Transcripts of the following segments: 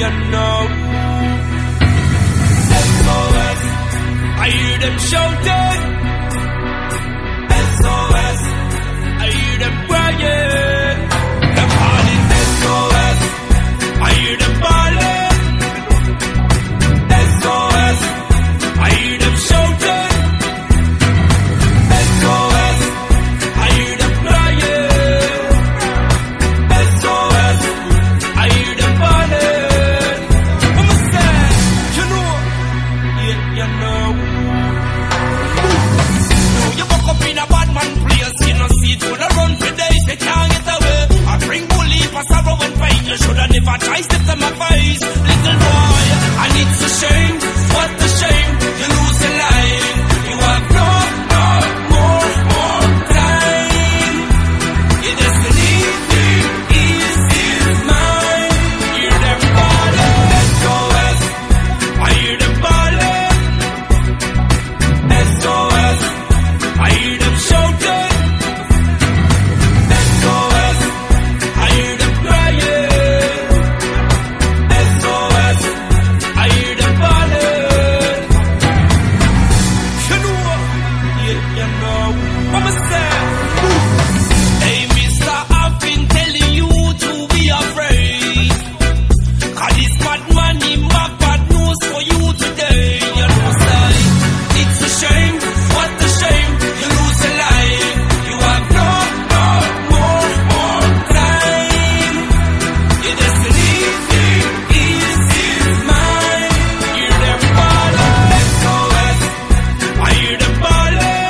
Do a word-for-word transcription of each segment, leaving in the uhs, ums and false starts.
you know. S O S, I hear them shouting. S O S, I hear them crying. Them calling S O S, I hear them calling. S O S, I hear them shouting. S O S, I hear them crying. S O S, I hear them calling. I'ma say, you know, yeah, you know. No, you woke up in a bad man place, you know, see it gonna run for days, they can't get away. I bring bully for sorrow and pain, you shoulda never tried step to my face. Little boy, and it's a shame, what a shame, you lose your life. You have no, no more, more time. Your destiny is, is mine. Hear them calling, S O S, I hear them calling. S O S, I hear them shouting. S O S, I hear them crying. S O S, I hear them calling. You know, yeah, you know. I'ma say, hey, mister, I've been telling you to be afraid. 'Cause this mad money, my bad news for you today. You know, say, it's a shame, what a shame, you lose your life. You have no, no more, more time. Your destiny is, is mine. Hear them calling, S O S, I hear them calling.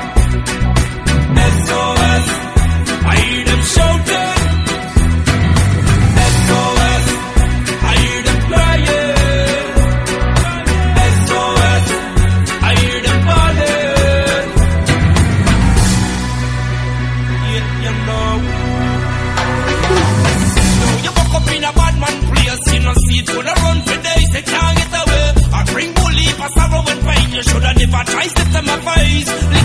S O S, I hear them shouting. S O S, I hear them crying. S O S, I hear them calling. Yeah, you know. No, you woke up in a bad man place, you know, see it gonna run for days, they can't get away. I bring bully for sorrow and pain, you shoulda never tried step to my face.